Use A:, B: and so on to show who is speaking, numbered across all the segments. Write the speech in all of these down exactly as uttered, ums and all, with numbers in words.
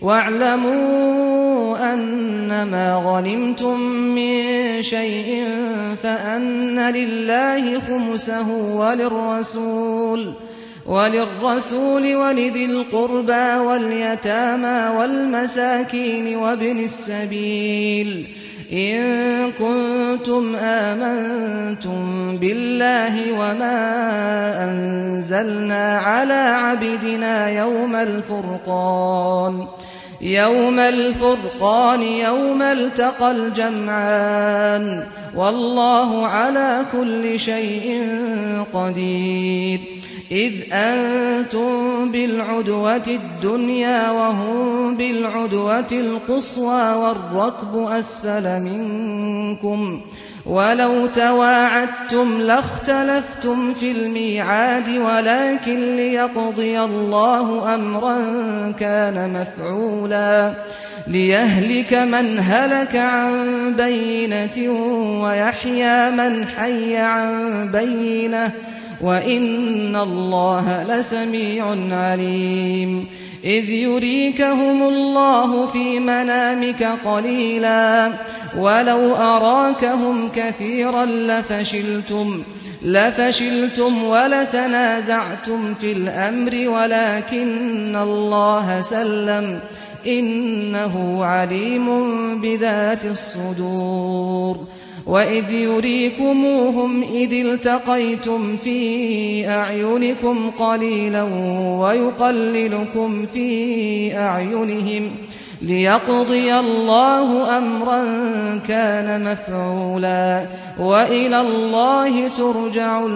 A: واعلموا أنما غنمتم من شيء فأن لله خمسه وللرسول وللرسول ولذي القربى واليتامى والمساكين وابن السبيل إن كنتم آمنتم بالله وما أنزلنا على عبدنا يوم الفرقان يوم الفرقان يوم التقى الجمعان والله على كل شيء قدير إذ أنتم بالعدوة الدنيا وهم بالعدوة القصوى والركب أسفل منكم ولو تواعدتم لاختلفتم في الميعاد ولكن ليقضي الله أمرا كان مفعولا ليهلك من هلك عن بينة ويحيى من حي عن بينة وإن الله لسميع عليم إذ يريكهم الله في منامك قليلا ولو أراكهم كثيرا لفشلتم لفشلتم ولتنازعتم في الأمر ولكن الله سلم إنه عليم بذات الصدور وإذ يريكموهم إذ التقيتم في أعينكم قليلا ويقللكم في أعينهم ليقضي الله أمرا كان مفعولا وإلى الله ترجع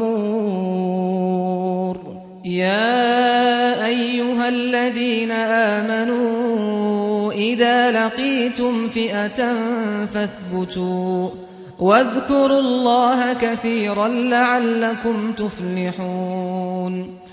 A: الأمور يا أيها الذين آمنوا إذا لقيتم فئة فاثبتوا واذكروا الله كثيرا لعلكم تفلحون